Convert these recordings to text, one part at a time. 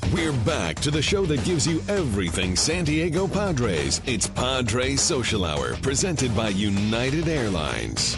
We're back to the show that gives you everything San Diego Padres. It's Padres Social Hour, presented by United Airlines.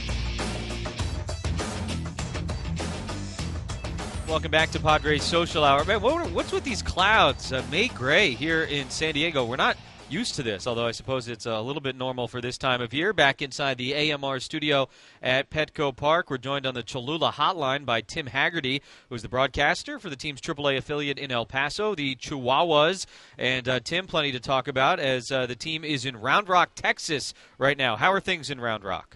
Welcome back to Padres Social Hour. Man, what's with these clouds? May gray here in San Diego. We're not used to this, although I suppose it's a little bit normal for this time of year. Back inside the AMR studio at Petco Park, we're joined on the Cholula hotline by Tim Haggerty, who's the broadcaster for the team's AAA affiliate in El Paso, the Chihuahuas. And Tim, plenty to talk about as the team is in Round Rock, Texas right now. How are things in Round Rock?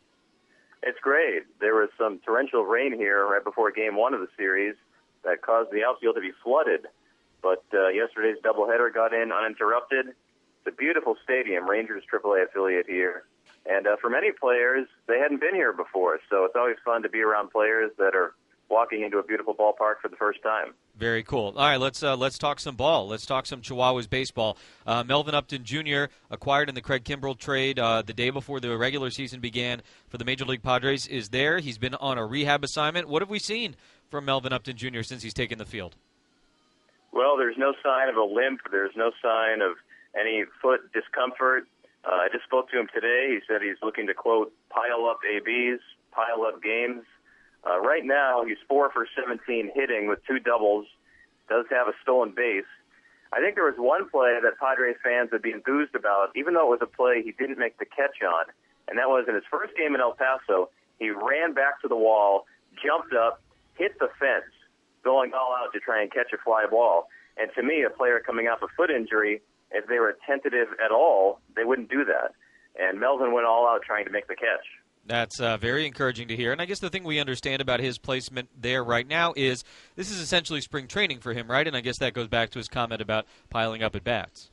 It's great. There was some torrential rain here right before Game 1 of the series that caused the outfield to be flooded. But yesterday's doubleheader got in uninterrupted. It's a beautiful stadium, Rangers AAA affiliate here. And for many players, they hadn't been here before, so it's always fun to be around players that are walking into a beautiful ballpark for the first time. Very cool. All right, let's talk some ball. Let's talk some Chihuahuas baseball. Melvin Upton Jr., acquired in the Craig Kimbrell trade the day before the regular season began for the Major League Padres, is there. He's been on a rehab assignment. What have we seen from Melvin Upton Jr. since he's taken the field? Well, there's no sign of a limp. There's no sign of any foot discomfort. I just spoke to him today. He said he's looking to, quote, pile up ABs, pile up games. Right now, he's 4 for 17 hitting with 2 doubles, does have a stolen base. I think there was one play that Padres fans would be enthused about, even though it was a play he didn't make the catch on, and that was in his first game in El Paso. He ran back to the wall, jumped up, hit the fence, going all out to try and catch a fly ball. And to me, a player coming off a foot injury, if they were tentative at all, they wouldn't do that. And Melvin went all out trying to make the catch. That's very encouraging to hear. And I guess the thing we understand about his placement there right now is this is essentially spring training for him, right? And I guess that goes back to his comment about piling up at bats.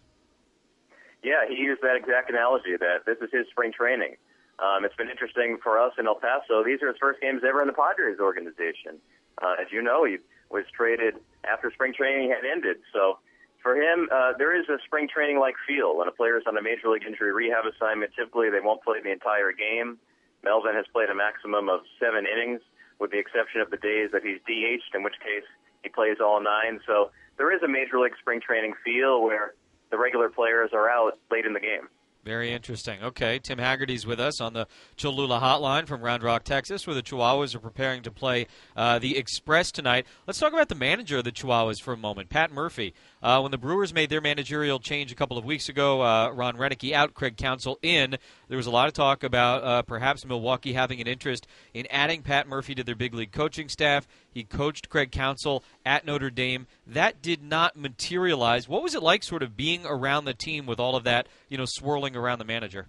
Yeah, he used that exact analogy, that this is his spring training. It's been interesting for us in El Paso. These are his first games ever in the Padres organization. As you know, he was traded after spring training had ended. So for him, there is a spring training-like feel. When a player is on a Major League injury rehab assignment, typically they won't play the entire game. Melvin has played a maximum of 7 innings, with the exception of the days that he's DH'd, in which case he plays all 9. So there is a Major League spring training feel where the regular players are out late in the game. Very interesting. Okay, Tim Haggerty's with us on the Cholula hotline from Round Rock, Texas, where the Chihuahuas are preparing to play the Express tonight. Let's talk about the manager of the Chihuahuas for a moment, Pat Murphy. When the Brewers made their managerial change a couple of weeks ago, Ron Renicky out, Craig Counsell in, there was a lot of talk about perhaps Milwaukee having an interest in adding Pat Murphy to their big league coaching staff. He coached Craig Counsell at Notre Dame. That did not materialize. What was it like sort of being around the team with all of that, swirling around the manager?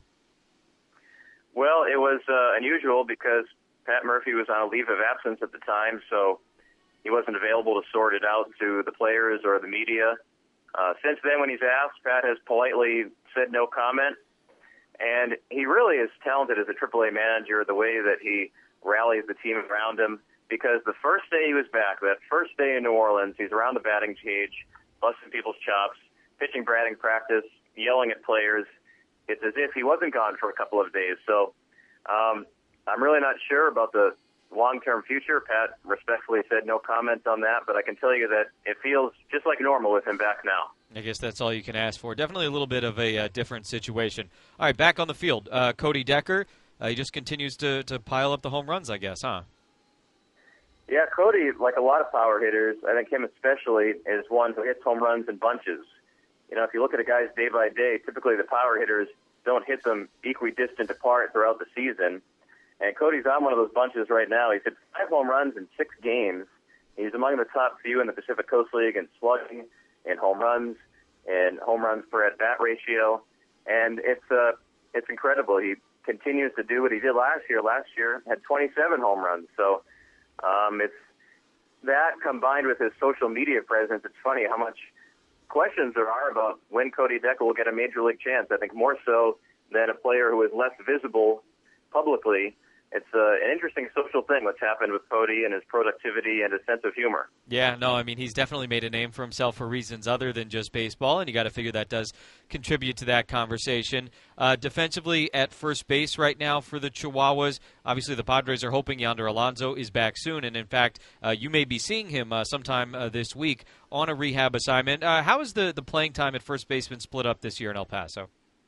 Well, it was unusual because Pat Murphy was on a leave of absence at the time, so he wasn't available to sort it out to the players or the media. Since then, when he's asked, Pat has politely said no comment. And he really is talented as a AAA manager, the way that he rallies the team around him. Because the first day he was back, that first day in New Orleans, he's around the batting cage, busting people's chops, pitching batting practice, yelling at players. It's as if he wasn't gone for a couple of days. So I'm really not sure about the long-term future. Pat respectfully said no comment on that, but I can tell you that it feels just like normal with him back now. I guess that's all you can ask for. Definitely a little bit of a different situation. All right, back on the field. Cody Decker, he just continues to pile up the home runs, I guess, huh? Yeah, Cody, like a lot of power hitters, I think him especially, is one who hits home runs in bunches. If you look at a guy's day by day, typically the power hitters don't hit them equidistant apart throughout the season. And Cody's on one of those bunches right now. He's hit 5 home runs in 6 games. He's among the top few in the Pacific Coast League in slugging, in home runs per at-bat ratio. And it's incredible. He continues to do what he did last year. Last year had 27 home runs. So it's that combined with his social media presence. It's funny how much questions there are about when Cody Decker will get a major league chance. I think more so than a player who is less visible publicly. it's an interesting social thing what's happened with Cody and his productivity and his sense of humor. Yeah, no, I mean, he's definitely made a name for himself for reasons other than just baseball, and you got to figure that does contribute to that conversation. Defensively at first base right now for the Chihuahuas, obviously the Padres are hoping Yonder Alonso is back soon, and in fact, you may be seeing him sometime this week on a rehab assignment. How has the playing time at first base been split up this year in El Paso?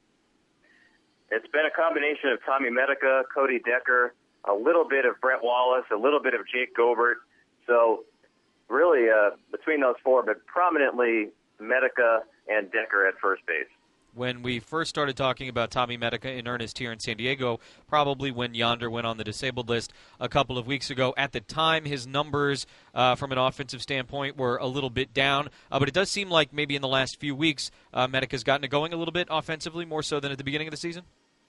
It's been a combination of Tommy Medica, Cody Decker, a little bit of Brett Wallace, a little bit of Jake Gobert. So really between those four, but prominently Medica and Decker at first base. When we first started talking about Tommy Medica in earnest here in San Diego, probably when Yonder went on the disabled list a couple of weeks ago. At the time, his numbers from an offensive standpoint were a little bit down, but it does seem like maybe in the last few weeks, Medica's gotten it going a little bit offensively, more so than at the beginning of the season?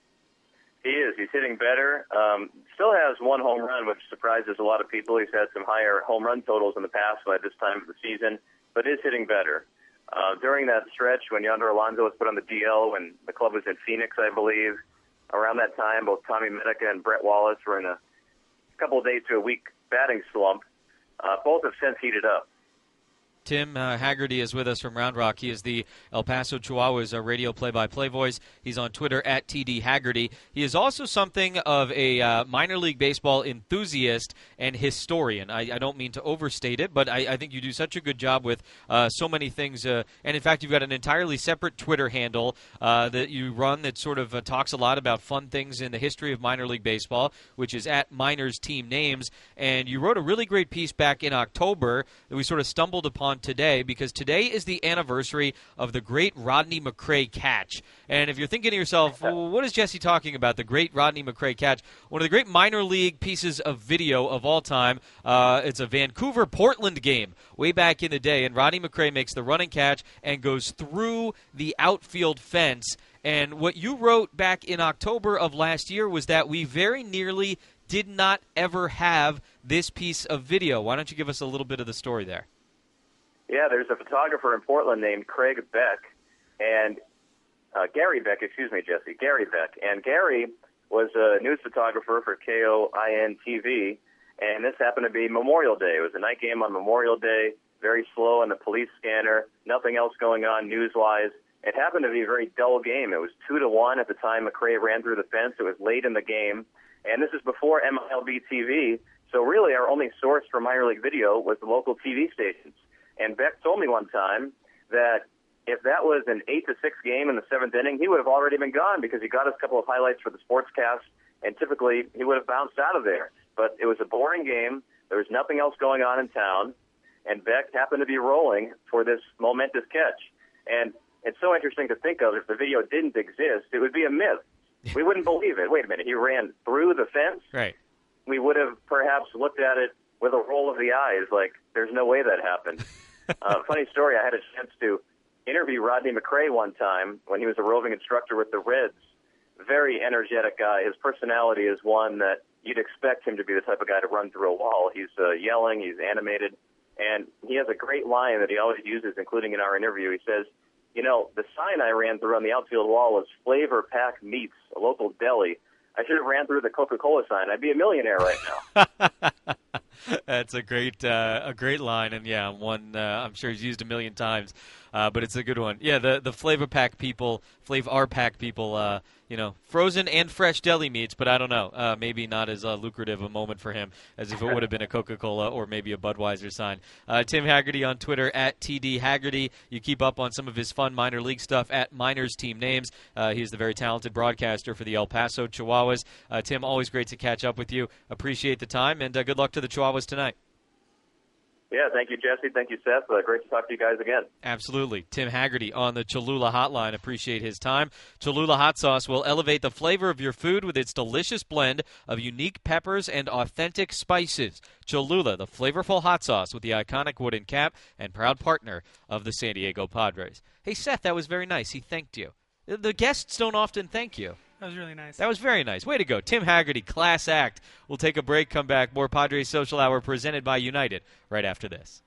He is. He's hitting better. Still has one home run, which surprises a lot of people. He's had some higher home run totals in the past by this time of the season, but is hitting better. During that stretch when Yonder Alonso was put on the DL, when the club was in Phoenix, I believe, around that time, both Tommy Medica and Brett Wallace were in a couple of days to a week batting slump. Both have since heated up. Tim Haggerty is with us from Round Rock. He is the El Paso Chihuahuas radio play-by-play voice. He's on Twitter at TD Haggerty. He is also something of a minor league baseball enthusiast and historian. I don't mean to overstate it, but I think you do such a good job with so many things. And, in fact, you've got an entirely separate Twitter handle that you run that sort of talks a lot about fun things in the history of minor league baseball, which is at Miners Team Names. And you wrote a really great piece back in October that we sort of stumbled upon today, because today is the anniversary of the great Rodney McRae catch. And if you're thinking to yourself, well, what is Jesse talking about, the great Rodney McRae catch? One of the great minor league pieces of video of all time. It's a Vancouver-Portland game way back in the day, and Rodney McRae makes the running catch and goes through the outfield fence. And what you wrote back in October of last year was that we very nearly did not ever have this piece of video. Why don't you give us a little bit of the story there? Yeah, there's a photographer in Portland named Craig Beck, and Gary Beck, Jesse. Gary Beck. And Gary was a news photographer for KOIN TV, and this happened to be Memorial Day. It was a night game on Memorial Day, very slow on the police scanner, nothing else going on news-wise. It happened to be a very dull game. It was 2-1 at the time McRae ran through the fence. It was late in the game, and this is before MLB TV, so really our only source for minor league video was the local TV stations. And Beck told me one time that if that was an 8-6 game in the seventh inning, he would have already been gone because he got us a couple of highlights for the sportscast, and typically he would have bounced out of there. But it was a boring game. There was nothing else going on in town, and Beck happened to be rolling for this momentous catch. And it's so interesting to think of. If the video didn't exist, it would be a myth. We wouldn't believe it. Wait a minute, he ran through the fence? Right. We would have perhaps looked at it with a roll of the eyes, like there's no way that happened. Funny story, I had a chance to interview Rodney McRae one time when he was a roving instructor with the Reds. Very energetic guy. His personality is one that you'd expect him to be the type of guy to run through a wall. He's yelling, he's animated, and he has a great line that he always uses, including in our interview. He says, you know, the sign I ran through on the outfield wall was Flavor Pack Meats, a local deli. I should have ran through the Coca-Cola sign. I'd be a millionaire right now. That's a great line, and yeah, one I'm sure he's used a million times, but it's a good one. Yeah, the Flavor Pack people, frozen and fresh deli meats, but I don't know, maybe not as lucrative a moment for him as if it would have been a Coca-Cola or maybe a Budweiser sign. Tim Haggerty on Twitter at TD Haggerty. You keep up on some of his fun minor league stuff at Miners Team Names. He's the very talented broadcaster for the El Paso Chihuahuas. Tim, always great to catch up with you. Appreciate the time, and good luck to the Chihuahuas tonight. Yeah, thank you, Jesse. Thank you, Seth. Great to talk to you guys again. Absolutely. Tim Haggerty on the Cholula Hotline. Appreciate his time. Cholula Hot Sauce will elevate the flavor of your food with its delicious blend of unique peppers and authentic spices. Cholula, the flavorful hot sauce with the iconic wooden cap and proud partner of the San Diego Padres. Hey, Seth, that was very nice. He thanked you. The guests don't often thank you. That was really nice. That was very nice. Way to go. Tim Haggerty, class act. We'll take a break, come back. More Padres Social Hour presented by United right after this.